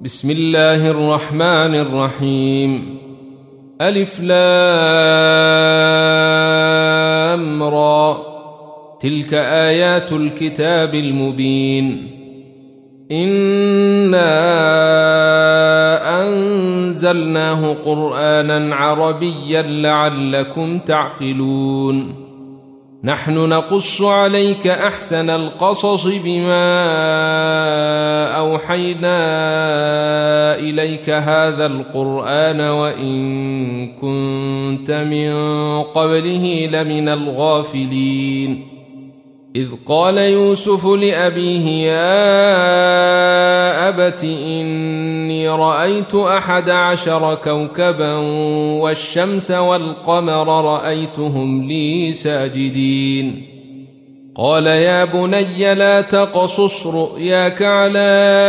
بسم الله الرحمن الرحيم. ألف لام را، تلك آيات الكتاب المبين. إنا أنزلناه قرآنا عربيا لعلكم تعقلون. نحن نقص عليك أحسن القصص بما أوحينا إليك هذا القرآن وإن كنت من قبله لمن الغافلين. إذ قال يوسف لأبيه يا أبت إني رأيت 11 كوكبا والشمس والقمر رأيتهم لي ساجدين. قال يا بني لا تقصص رؤياك على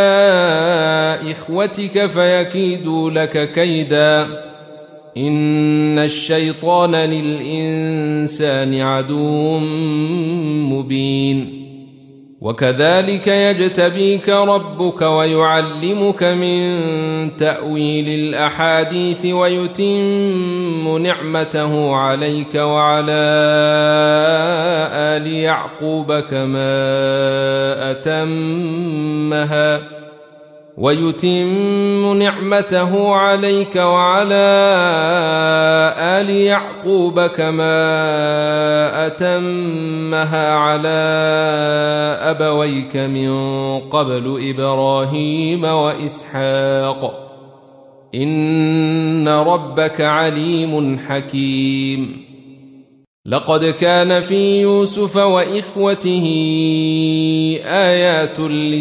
إخوتك فيكيدوا لك كيدا إن الشيطان للإنسان عدو مبين. وكذلك يجتبيك ربك ويعلمك من تأويل الأحاديث ويتم نعمته عليك وعلى آل يعقوب كما أتمها على أبويك من قبل إبراهيم وإسحاق إن ربك عليم حكيم. لقد كان في يوسف وإخوته آيات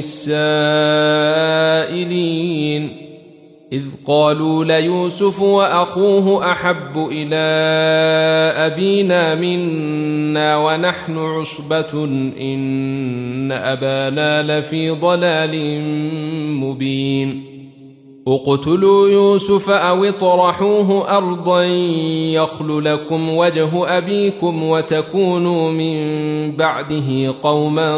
للسائلين إذ قالوا ليوسف وأخوه أحب إلى أبينا منا ونحن عصبة إن أبانا لفي ضلال مبين. اقتلوا يوسف أو اطرحوه أرضا يخل لكم وجه أبيكم وتكونوا من بعده قوما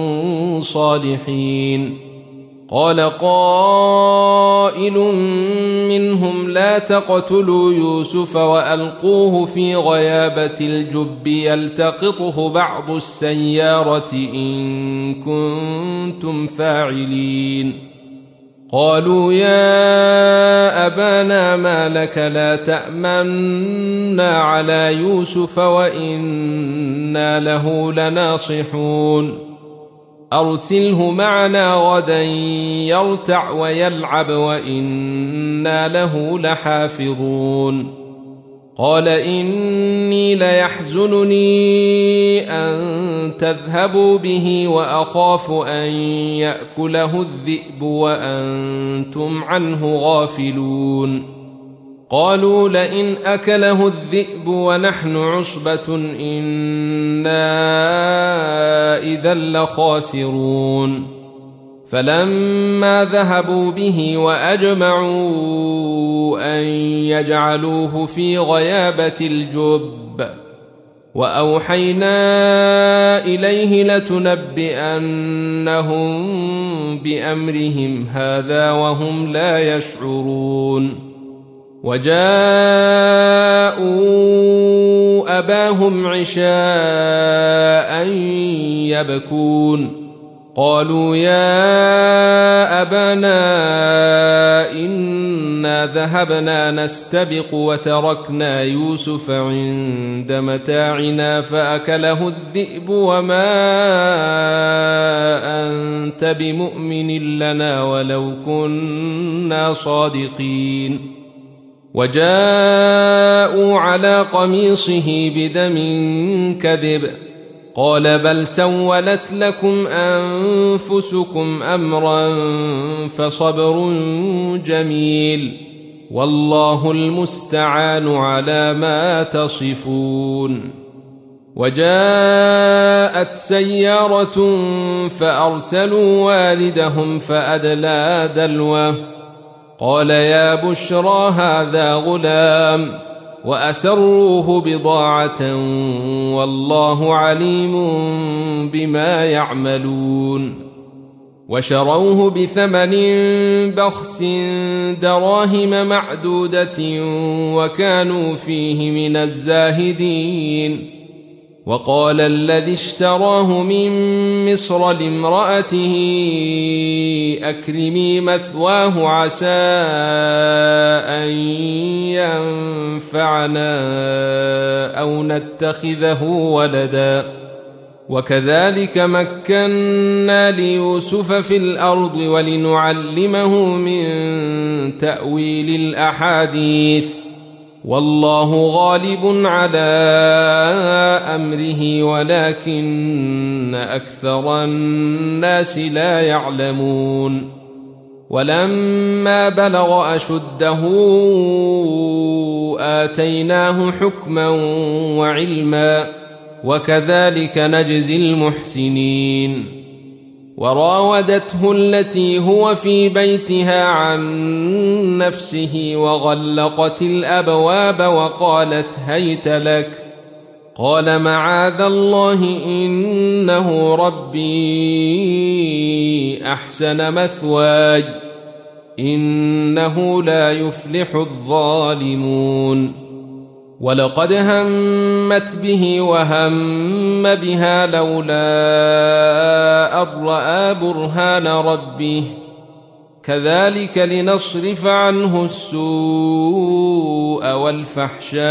صالحين. قال قائل منهم لا تقتلوا يوسف وألقوه في غيابة الجب يلتقطه بعض السيارة إن كنتم فاعلين. قالوا يا أبانا ما لك لا تأمنا على يوسف وإنا له لناصحون أرسله معنا غدا يرتع ويلعب وإنا له لحافظون. قال إني ليحزنني أن تذهبوا به وأخاف أن يأكله الذئب وأنتم عنه غافلون. قالوا لئن أكله الذئب ونحن عصبة إنا إذا لخاسرون. فلما ذهبوا به وأجمعوا أن يجعلوه في غيابة الجب وأوحينا إليه لتنبئنهم بأمرهم هذا وهم لا يشعرون. وجاءوا أباهم عشاء يبكون. قالوا يا أبانا إنا ذهبنا نستبق وتركنا يوسف عند متاعنا فأكله الذئب وما أنت بمؤمن لنا ولو كنا صادقين. وجاءوا على قميصه بدم كذب قال بل سولت لكم أنفسكم أمرا فصبر جميل والله المستعان على ما تصفون. وجاءت سيارة فأرسلوا والدهم فأدلى دلوه قال يا بشرى هذا غلام وأسروه بضاعة والله عليم بما يعملون. وشروه بثمن بخس دراهم معدودة وكانوا فيه من الزاهدين. وقال الذي اشتراه من مصر لامرأته أكرمي مثواه عسى أن ينفعنا أو نتخذه ولدا وكذلك مكنا ليوسف في الأرض ولنعلمه من تأويل الأحاديث والله غالب على أمره ولكن أكثر الناس لا يعلمون. ولما بلغ أشده آتيناه حكما وعلما وكذلك نجزي المحسنين. وراودته التي هو في بيتها عن نفسه وغلقت الأبواب وقالت هيت لك قال معاذ الله إنه ربي أحسن مثواي إنه لا يفلح الظالمون. ولقد همت به وهم بها لولا أن رأى برهان ربه كذلك لنصرف عنه السوء والفحشاء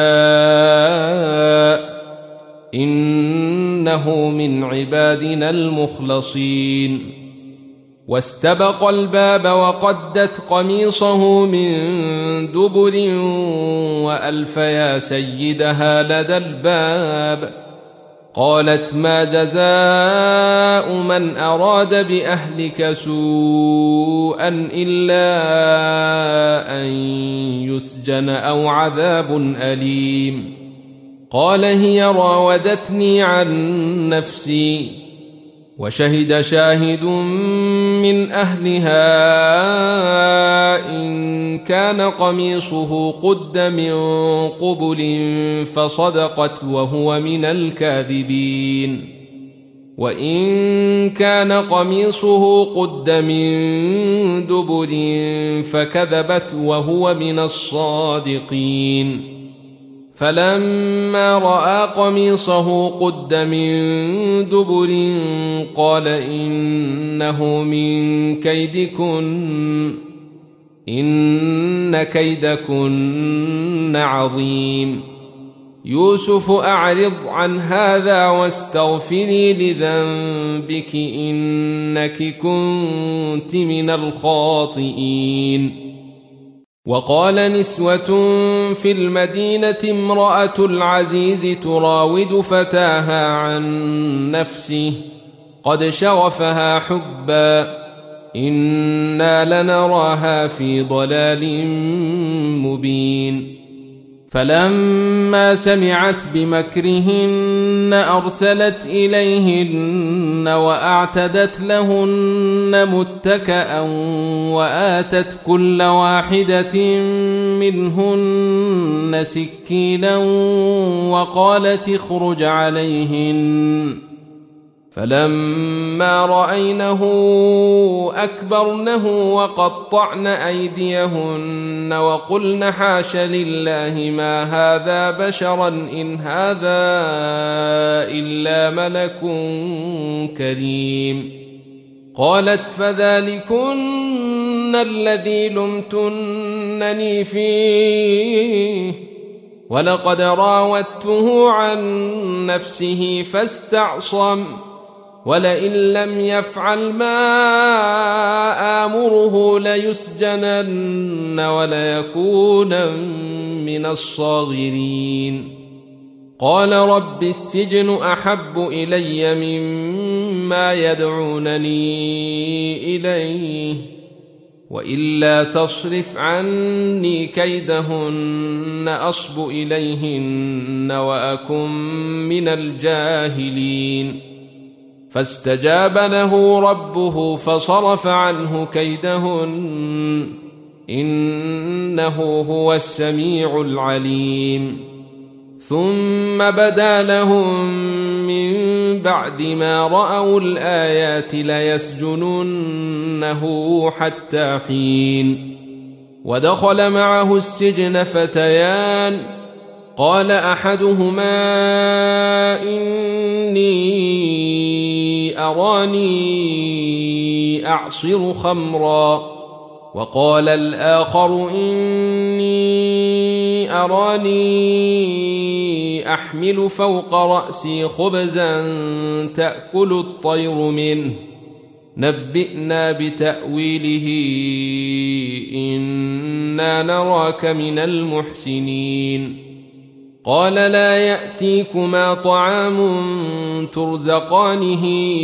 إنه من عبادنا المخلصين. واستبق الباب وقدت قميصه من دبر وألف يا سيدها لدى الباب قالت ما جزاء من أراد بأهلك سوءا إلا أن يسجن أو عذاب أليم. قال هي راودتني عن نفسي وشهد شاهد من أهلها إن كان قميصه قد من قبل فصدقت وهو من الكاذبين وإن كان قميصه قد من دبر فكذبت وهو من الصادقين. فلما رأى قميصه قد من دبر قال إنه من كيدكن إن كيدكن عظيم. يوسف أعرض عن هذا واستغفري لذنبك إنك كنت من الخاطئين. وقال نسوة في المدينة امرأة العزيز تراود فتاها عن نفسه قد شغفها حبا إنا لنراها في ضلال مبين. فلما سمعت بمكرهن أرسلت إليهن وأعتدت لهن متكأ وآتت كل واحدة منهن سكينا وقالت اخرج عليهن. فلما رأينه أكبرنه وقطعن أيديهن وقلن حاش لله ما هذا بشرا إن هذا إلا ملك كريم. قالت فذلكن الذي لمتنني فيه ولقد راودته عن نفسه فاستعصم ولئن لم يفعل ما آمره ليسجنن وليكونن من الصاغرين. قال رب السجن أحب إلي مما يدعونني إليه وإلا تصرف عني كيدهن أصب إليهن وأكن من الجاهلين. فاستجاب له ربه فصرف عنه كيدهن إنه هو السميع العليم. ثم بدا لهم من بعد ما رأوا الآيات ليسجننه حتى حين. ودخل معه السجن فتيان، قال أحدهما إني أراني أعصر خمرا، وقال الآخر إني أراني أحمل فوق رأسي خبزا تأكل الطير منه، نبئنا بتأويله إنا نراك من المحسنين. قال لا يأتيكما طعام ترزقانه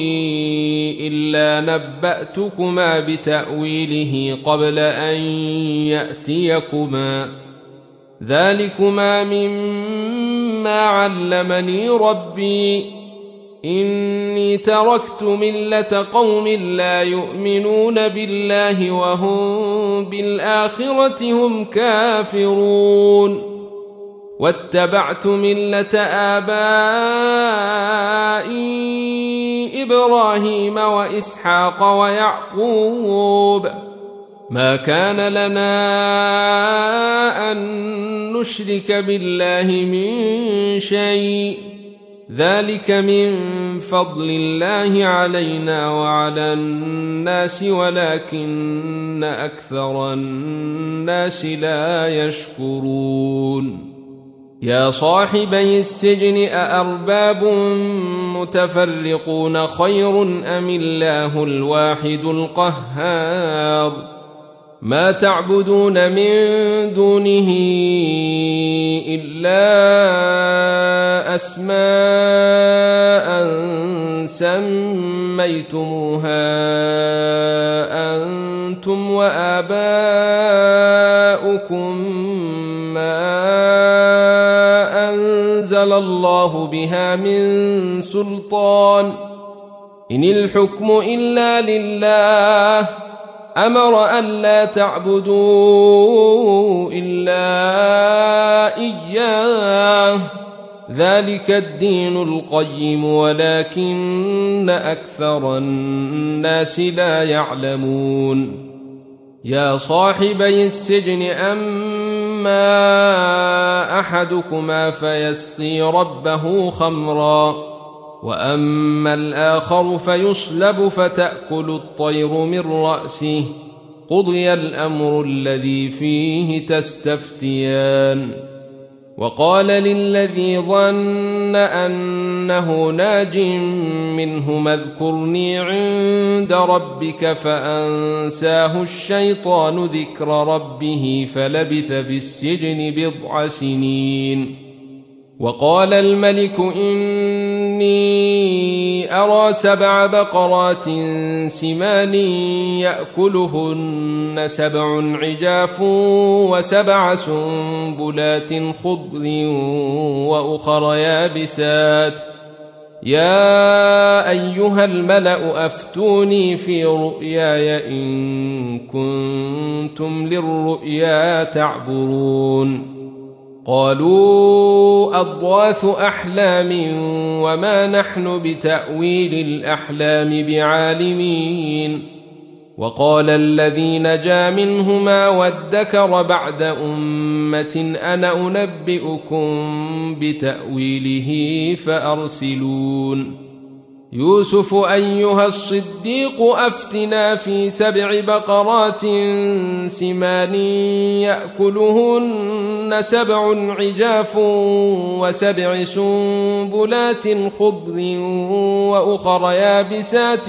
إلا نبأتكما بتأويله قبل أن يأتيكما، ذلكما مما علمني ربي، إني تركت ملة قوم لا يؤمنون بالله وهم بالآخرة هم كافرون، واتبعت ملة آبائي إبراهيم وإسحاق ويعقوب، ما كان لنا أن نشرك بالله من شيء، ذلك من فضل الله علينا وعلى الناس ولكن أكثر الناس لا يشكرون. يا صاحبي السجن أأرباب متفرقون خير أم الله الواحد القهار؟ ما تعبدون من دونه إلا أسماء سميتموها أنتم وآباؤكم ما أنزل الله بها من سلطان، إن الحكم إلا لله، أمر ألا تعبدوا إلا إياه، ذلك الدين القيم ولكن أكثر الناس لا يعلمون. يا صاحبي السجن أما أحدكما فيسقي ربه خمرا، وأما الآخر فيصلب فتأكل الطير من رأسه، قضي الأمر الذي فيه تستفتيان. وقال للذي ظن أنه ناج منهما اذكرني عند ربك فأنساه الشيطان ذكر ربه فلبث في السجن بضع سنين. وقال الملك إني أرى 7 بقرات سمان يأكلهن 7 عجاف و7 سنبلات خضر وأخر يابسات، يا أيها الملأ أفتوني في رؤياي إن كنتم للرؤيا تعبرون. قالوا أضغاث أحلام وما نحن بتأويل الأحلام بعالمين. وقال الذي نجا منهما وادكر بعد أمة أنا أنبئكم بتأويله فأرسلون. يوسف أيها الصديق أفتنا في 7 بقرات سمان يأكلهن 7 عجاف و7 سنبلات خضر وأخر يابسات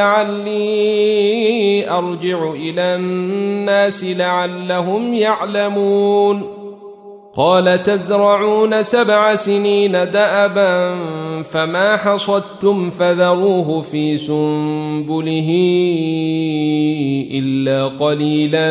لعلي أرجع إلى الناس لعلهم يعلمون. قال تزرعون 7 سنين دأبا فما حصدتم فذروه في سنبله إلا قليلا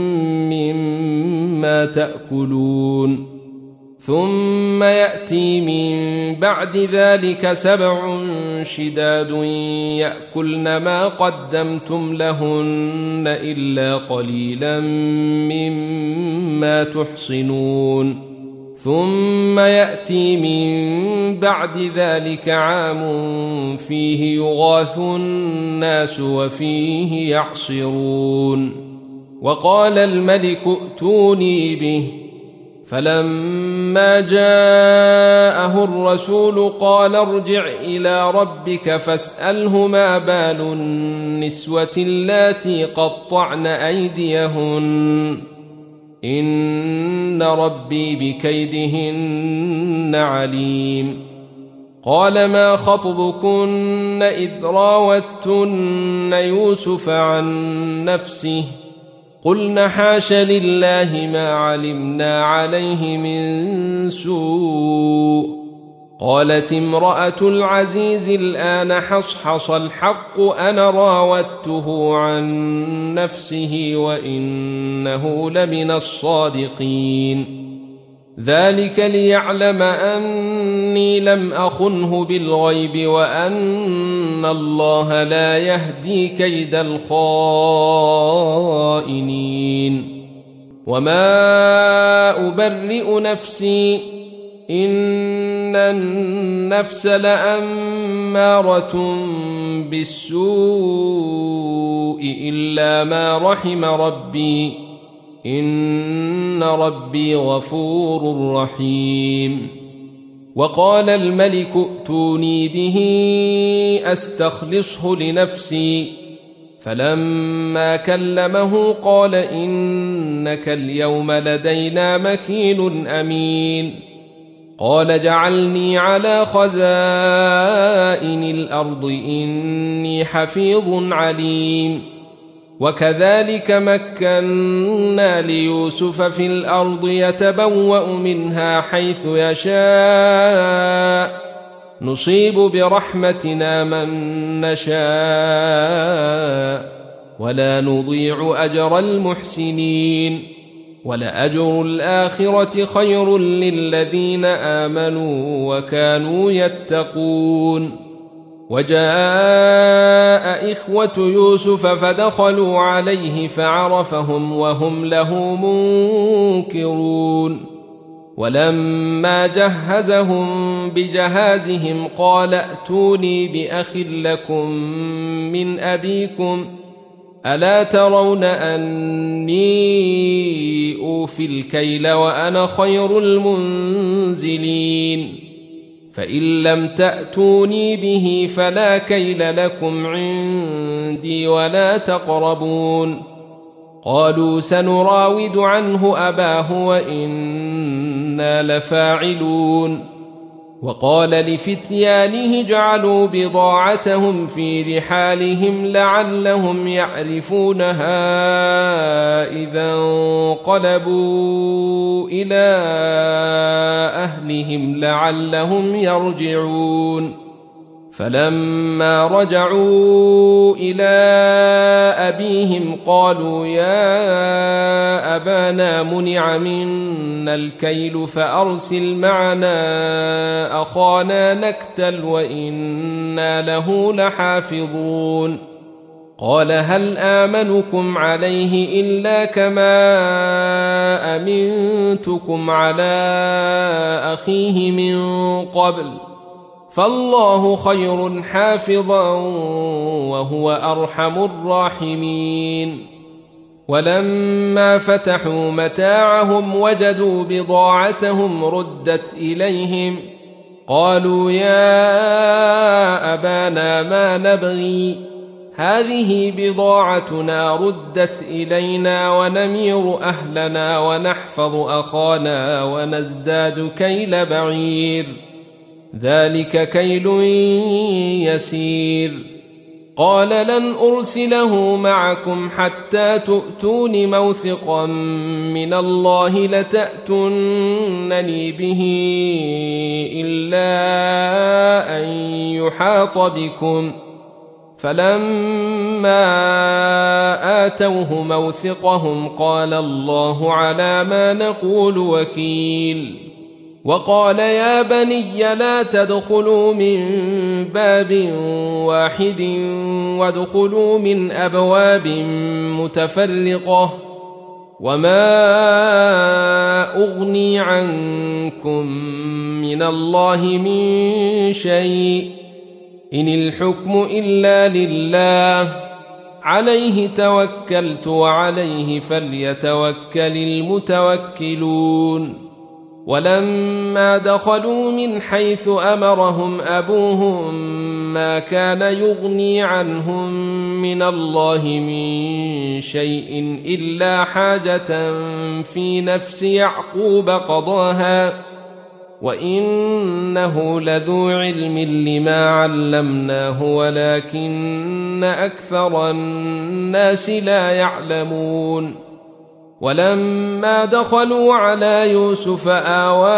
مما تأكلون. ثم يأتي من بعد ذلك 7 شداد يأكلن ما قدمتم لهن إلا قليلا مما تحصنون. ثم يأتي من بعد ذلك عام فيه يغاث الناس وفيه يعصرون. وقال الملك ائتوني به، فلما جاءه الرسول قال ارجع إلى ربك فاسأله ما بال النسوة اللاتي قطعن أيديهن إن ربي بكيدهن عليم. قال ما خطبكن إذ راوتن يوسف عن نفسه قلن حاش لله ما علمنا عليه من سوء. قالت امرأة العزيز الآن حصحص الحق أنا راودته عن نفسه وإنه لمن الصادقين. ذلك ليعلم أني لم أخنه بالغيب وأن الله لا يهدي كيد الخائنين. وما أبرئ نفسي إن النفس لأمارة بالسوء إلا ما رحم ربي إن ربي غفور رحيم. وقال الملك ائتوني به أستخلصه لنفسي، فلما كلمه قال إنك اليوم لدينا مكين أمين. قال جعلني على خزائن الأرض إني حفيظ عليم. وكذلك مكنا ليوسف في الأرض يتبوأ منها حيث يشاء نصيب برحمتنا من نشاء ولا نضيع أجر المحسنين. ولأجر الآخرة خير للذين آمنوا وكانوا يتقون. وجاء إخوة يوسف فدخلوا عليه فعرفهم وهم له منكرون. ولما جهزهم بجهازهم قال ائتوني بأخ لكم من أبيكم ألا ترون أني أوفي الكيل وأنا خير المنزلين. فإن لم تأتوني به فلا كيل لكم عندي ولا تقربون. قالوا سنراود عنه أباه وإنا لفاعلون. وقال لفتيانه اجعلوا بضاعتهم في رحالهم لعلهم يعرفونها إذا انقلبوا إلى أهلهم لعلهم يرجعون. فلما رجعوا إلى أبيهم قالوا يا أبانا منع منا الكيل فأرسل معنا أخانا نكتل وإنا له لحافظون. قال هل آمنكم عليه إلا كما أمنتكم على أخيه من قبل فالله خير حافظا وهو أرحم الراحمين. ولما فتحوا متاعهم وجدوا بضاعتهم ردت إليهم قالوا يا أبانا ما نبغي هذه بضاعتنا ردت إلينا ونمير أهلنا ونحفظ أخانا ونزداد كيل بعير ذلك كيل يسير. قال لن أرسله معكم حتى تؤتون موثقا من الله لتأتونني به إلا أن يحاط بكم. فلما آتوه موثقهم قال الله على ما نقول وكيل. وقال يا بني لا تدخلوا من باب واحد وادخلوا من أبواب متفرقة وما أغني عنكم من الله من شيء إن الحكم إلا لله عليه توكلت وعليه فليتوكل المتوكلون ولما دخلوا من حيث أمرهم أبوهم ما كان يغني عنهم من الله من شيء إلا حاجة في نفس يعقوب قضاها وإنه لذو علم لما علمناه ولكن أكثر الناس لا يعلمون ولما دخلوا على يوسف آوى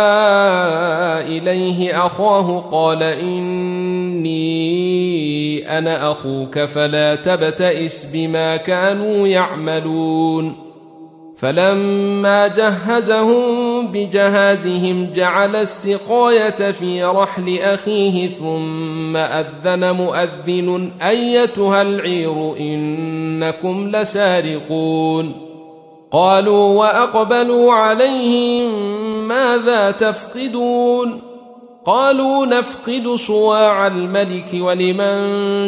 إليه أخاه قال إني أنا أخوك فلا تبتئس بما كانوا يعملون فلما جهزهم بجهازهم جعل السقاية في رحل أخيه ثم أذن مؤذن أيتها العير إنكم لسارقون قالوا وأقبلوا عليهم ماذا تفقدون قالوا نفقد صواع الملك ولمن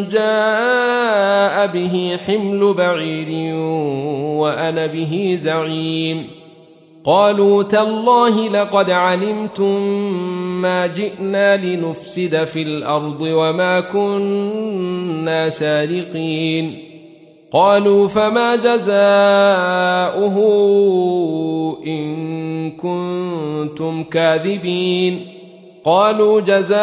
جاء به حمل بعير وأنا به زعيم قالوا تالله لقد علمتم ما جئنا لنفسد في الأرض وما كنا سارقين قالوا فما جزاؤه إن كنتم كاذبين قالوا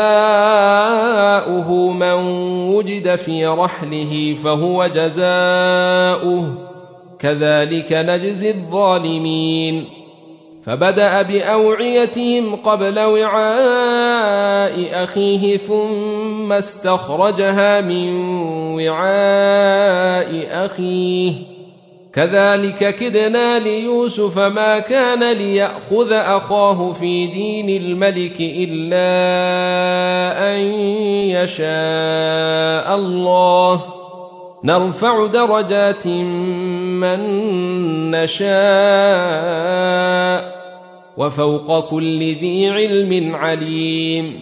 جزاؤه من وجد في رحله فهو جزاؤه كذلك نجزي الظالمين فبدأ بأوعيتهم قبل وعاء أخيه ثم استخرجها من وعاء أخيه كذلك كدنا ليوسف ما كان ليأخذ أخاه في دين الملك إلا أن يشاء الله نرفع درجات من نشاء وفوق كل ذي علم عليم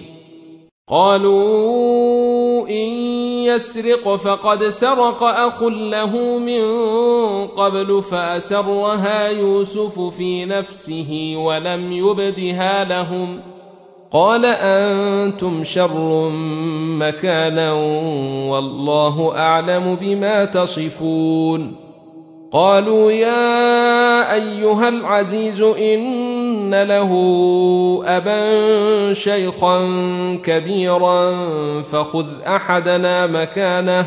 قالوا إن يسرق فقد سرق أخ له من قبل فأسرها يوسف في نفسه ولم يبدها لهم قال أنتم شر مكانا والله أعلم بما تصفون قالوا يا أيها العزيز إن له أبا شيخا كبيرا فخذ أحدنا مكانه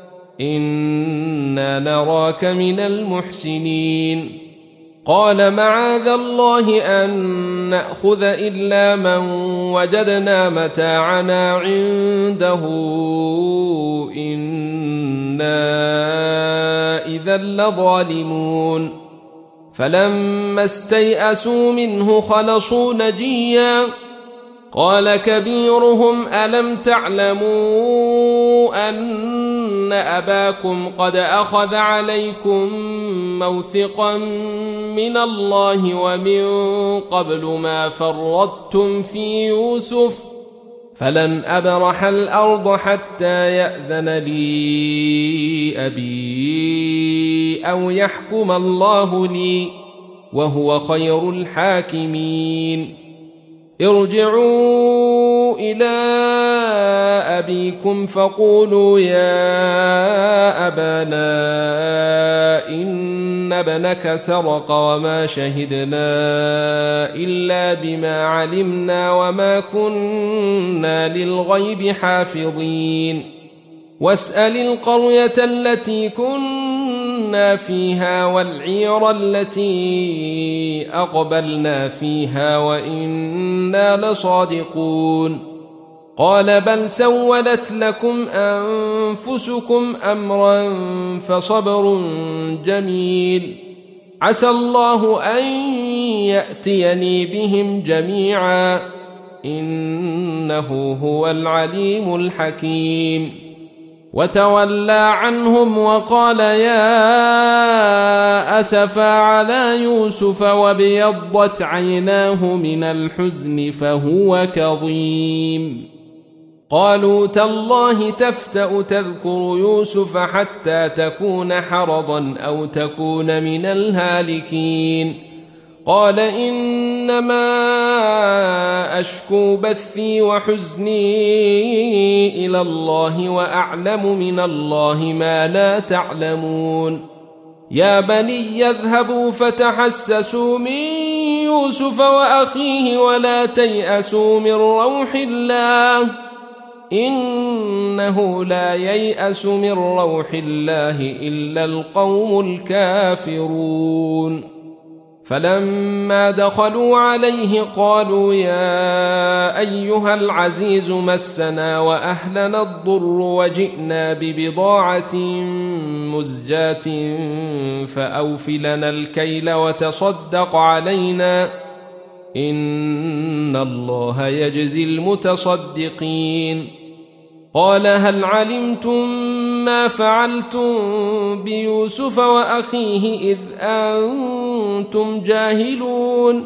إنا نراك من المحسنين قال معاذ الله أن نأخذ إلا من وجدنا متاعنا عنده إنا إذا لظالمون فلما استيئسوا منه خلصوا نجيا قال كبيرهم ألم تعلموا أن أباكم قد أخذ عليكم موثقا من الله ومن قبل ما فرطتم في يوسف فلن أبرح الأرض حتى يأذن لي أبي أو يحكم الله لي وهو خير الحاكمين ارجعوا إلى أبيكم فقولوا يا أبانا إن ابنك سرق وما شهدنا إلا بما علمنا وما كنا للغيب حافظين واسأل القرية التي كنا فيها والعير التي أقبلنا فيها وإنا لصادقون قال بل سولت لكم أنفسكم أمرا فصبر جميل عسى الله أن يأتيني بهم جميعا إنه هو العليم الحكيم وتولى عنهم وقال يا أسفا على يوسف وابيضت عيناه من الحزن فهو كظيم. قالوا تالله تفتأ تذكر يوسف حتى تكون حرضا أو تكون من الهالكين. قال إنما أشكو بثي وحزني إلى الله وأعلم من الله ما لا تعلمون. يا بني يذهبوا فتحسسوا من يوسف وأخيه ولا تيأسوا من روح الله إنه لا ييأس من روح الله إلا القوم الكافرون. فلما دخلوا عليه قالوا يا أيها العزيز مسنا وأهلنا الضر وجئنا ببضاعة مزجاة فأوف لنا الكيل وتصدق علينا إن الله يجزي المتصدقين. قال هل علمتم ما فعلتم بيوسف وأخيه إذ أنتم جاهلون؟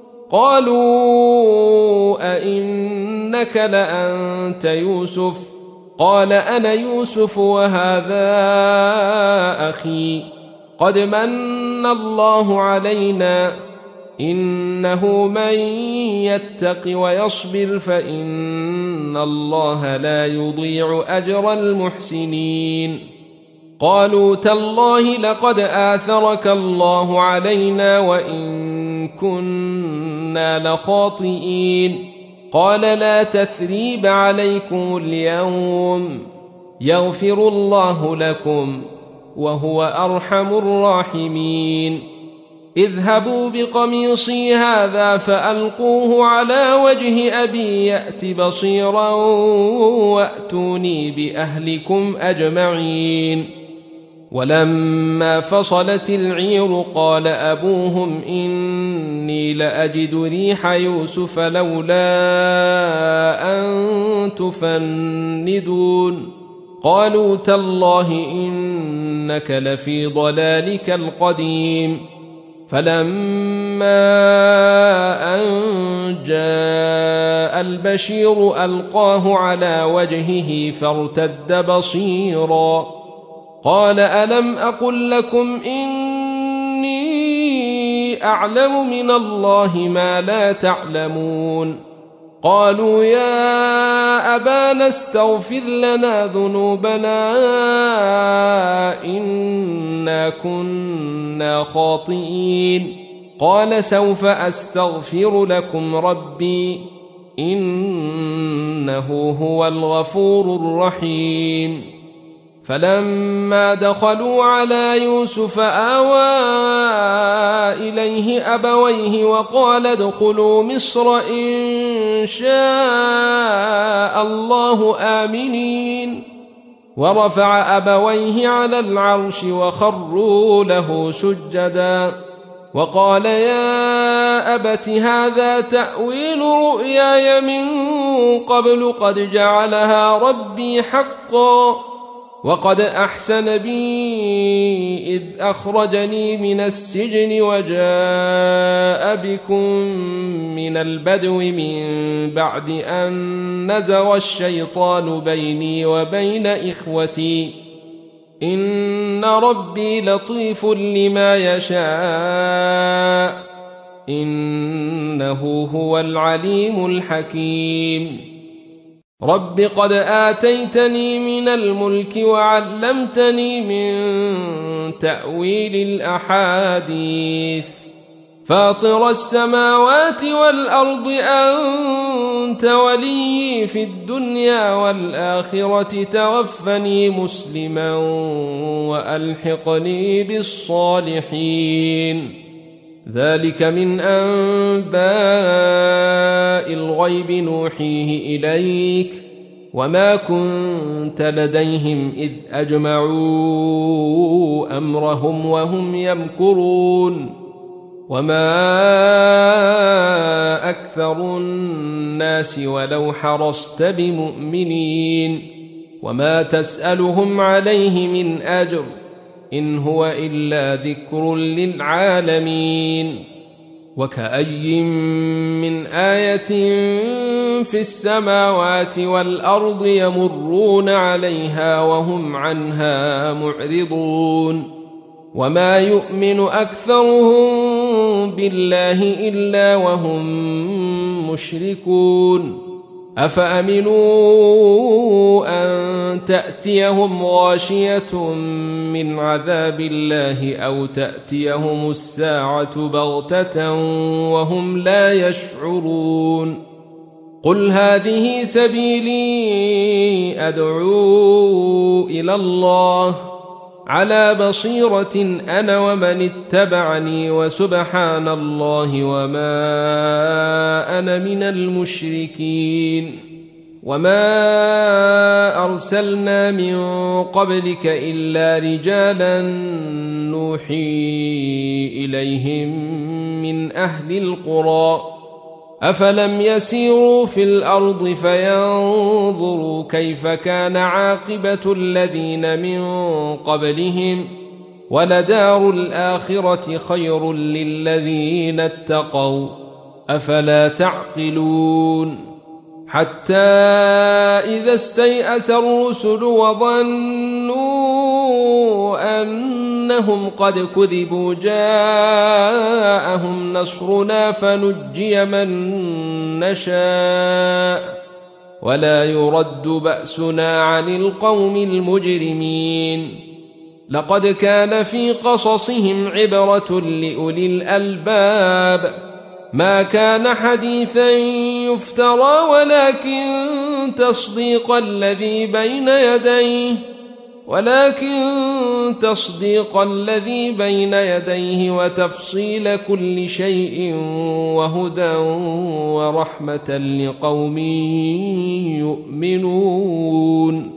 قالوا أئنك لأنت يوسف؟ قال أنا يوسف وهذا أخي قد من الله علينا إنه من يتق ويصبر فإن الله لا يضيع أجر المحسنين. قالوا تالله لقد آثرك الله علينا وإن كنا لخاطئين. قال لا تثريب عليكم اليوم يغفر الله لكم وهو أرحم الراحمين. اذهبوا بقميصي هذا فألقوه على وجه أبي يأت بصيرا وأتوني بأهلكم أجمعين. ولما فصلت العير قال أبوهم إني لأجد ريح يوسف لولا أن تفندون. قالوا تالله إنك لفي ضلالك القديم. فلما أن جاء البشير ألقاه على وجهه فارتد بصيرا. قال ألم أقل لكم إني أعلم من الله ما لا تعلمون؟ قالوا يا أبانا استغفر لنا ذنوبنا إنا كنا خاطئين. قال سوف أستغفر لكم ربي إنه هو الغفور الرحيم. فلما دخلوا على يوسف آوى إليه أبويه وقال ادخلوا مصر إن شاء الله آمنين. ورفع أبويه على العرش وخروا له سجدا وقال يا أبت هذا تأويل رؤياي من قبل قد جعلها ربي حقا وقد أحسن بي إذ أخرجني من السجن وجاء بكم من البدو من بعد أن نزغ الشيطان بيني وبين إخوتي إن ربي لطيف لما يشاء إنه هو العليم الحكيم. رب قد آتيتني من الملك وعلمتني من تأويل الأحاديث فاطر السماوات والأرض أنت ولي في الدنيا والآخرة توفني مسلما وألحقني بالصالحين. ذلك من أنباء الغيب نوحيه إليك وما كنت لديهم إذ أجمعوا أمرهم وهم يمكرون وما أكثر الناس ولو حرصت بمؤمنين وما تسألهم عليه من أجر إن هو إلا ذكر للعالمين. وكأي من آية في السماوات والأرض يمرون عليها وهم عنها معرضون وما يؤمن أكثرهم بالله إلا وهم مشركون. أفأمنوا أن تأتيهم غاشية من عذاب الله أو تأتيهم الساعة بغتة وهم لا يشعرون. قل هذه سبيلي أدعو إلى الله على بصيرة أنا ومن اتبعني وسبحان الله وما أنا من المشركين. وما أرسلنا من قبلك إلا رجالا نوحي إليهم من أهل القرى أفلم يسيروا في الأرض فينظروا كيف كان عاقبة الذين من قبلهم ولدار الآخرة خير للذين اتقوا أفلا تعقلون. حتى إذا استيأس الرسل وظنوا أنهم قد كذبوا جاءهم نصرنا فنجي من نشاء ولا يرد بأسنا عن القوم المجرمين. لقد كان في قصصهم عبرة لأولي الألباب ما كان حديثا يفترى ولكن تصديق الذي بين يديه وتفصيل كل شيء وهدى ورحمة لقوم يؤمنون.